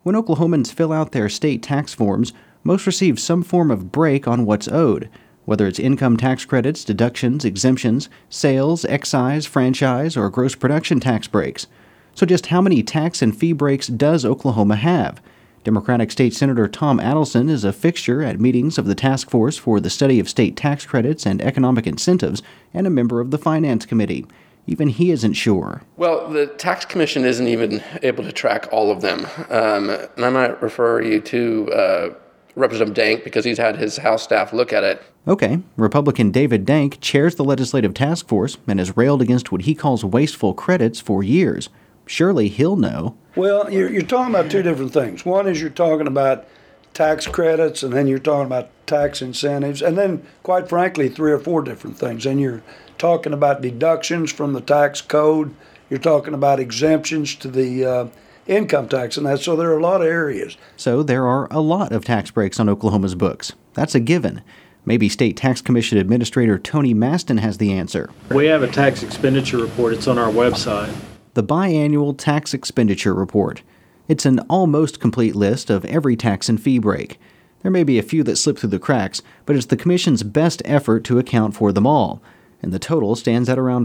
When Oklahomans fill out their state tax forms, most receive some form of break on what's owed, whether it's income tax credits, deductions, exemptions, sales, excise, franchise, or gross production tax breaks. So just how many tax and fee breaks does Oklahoma have? Democratic State Senator Tom Adelson is a fixture at meetings of the Task Force for the Study of State Tax Credits and Economic Incentives and a member of the Finance Committee. Even he isn't sure. Well, the Tax Commission isn't even able to track all of them. And I might refer you to Representative Dank because he's had his House staff look at it. Okay, Republican David Dank chairs the legislative task force and has railed against what he calls wasteful credits for years. Surely he'll know. Well, you're talking about two different things. One is you're talking about tax credits, and then you're talking about tax incentives, and then, quite frankly, 3 or 4 different things. And you're talking about deductions from the tax code. You're talking about exemptions to the income tax and that. So there are a lot of areas. So there are a lot of tax breaks on Oklahoma's books. That's a given. Maybe State Tax Commission Administrator Tony Maston has the answer. We have a tax expenditure report. It's on our website. The biannual tax expenditure report. It's an almost complete list of every tax and fee break. There may be a few that slip through the cracks, but it's the Commission's best effort to account for them all, and the total stands at around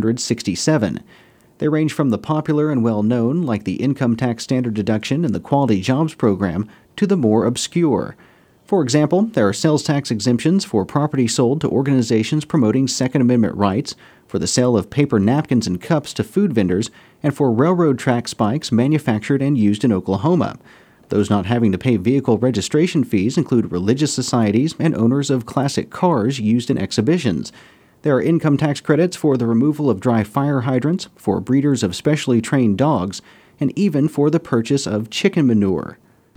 467. They range from the popular and well-known, like the Income Tax Standard Deduction and the Quality Jobs Program, to the more obscure. For example, there are sales tax exemptions for property sold to organizations promoting Second Amendment rights, for the sale of paper napkins and cups to food vendors, and for railroad track spikes manufactured and used in Oklahoma. Those not having to pay vehicle registration fees include religious societies and owners of classic cars used in exhibitions. There are income tax credits for the removal of dry fire hydrants, for breeders of specially trained dogs, and even for the purchase of chicken manure.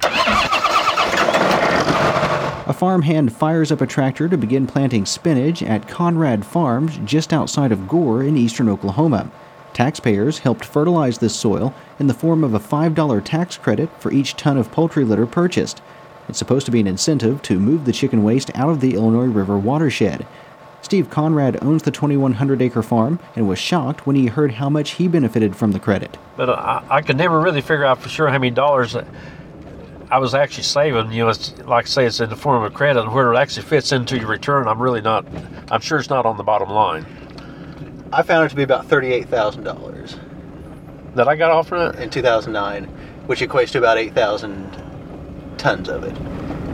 A farmhand fires up a tractor to begin planting spinach at Conrad Farms just outside of Gore in eastern Oklahoma. Taxpayers helped fertilize this soil in the form of a $5 tax credit for each ton of poultry litter purchased. It's supposed to be an incentive to move the chicken waste out of the Illinois River watershed. Steve Conrad owns the 2,100-acre farm and was shocked when he heard how much he benefited from the credit. But I could never really figure out for sure how many dollars I was actually saving. It's, like I say, it's in the form of credit, and where it actually fits into your return, I'm sure it's not on the bottom line. I found it to be about $38,000. That I got off from it? In 2009, which equates to about 8,000 tons of it.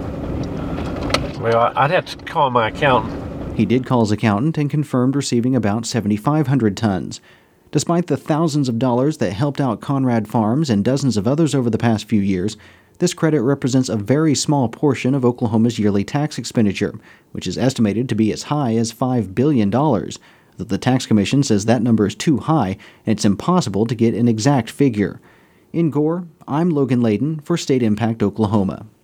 Well, I'd have to call my accountant. He did call his accountant and confirmed receiving about 7,500 tons. Despite the thousands of dollars that helped out Conrad Farms and dozens of others over the past few years, this credit represents a very small portion of Oklahoma's yearly tax expenditure, which is estimated to be as high as $5 billion. The Tax Commission says that number is too high, and it's impossible to get an exact figure. In Gore, I'm Logan Layden for State Impact Oklahoma.